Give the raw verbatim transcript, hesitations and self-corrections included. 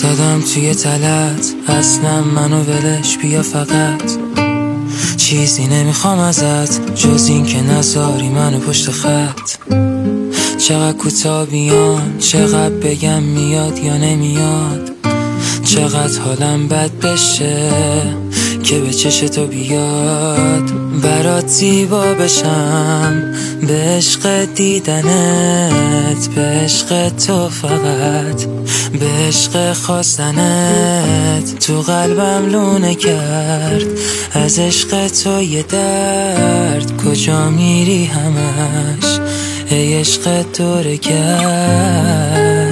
افتادم توی تلت، اصلا منو ولش بیا فقط. چیزی نمیخوام ازت جز این که نذاری منو پشت خط. چقدر کوتاه بیان، چقدر بگم میاد یا نمیاد، چقدر حالم بد بشه که به چش تو بیاد. برات زیبا بشم به عشق دیدنت، به عشق تو فقط، به عشق خواستنت. تو قلبم لونه کرد از عشق تو یه درد، کجا میری همش ای عشق دوره کرد.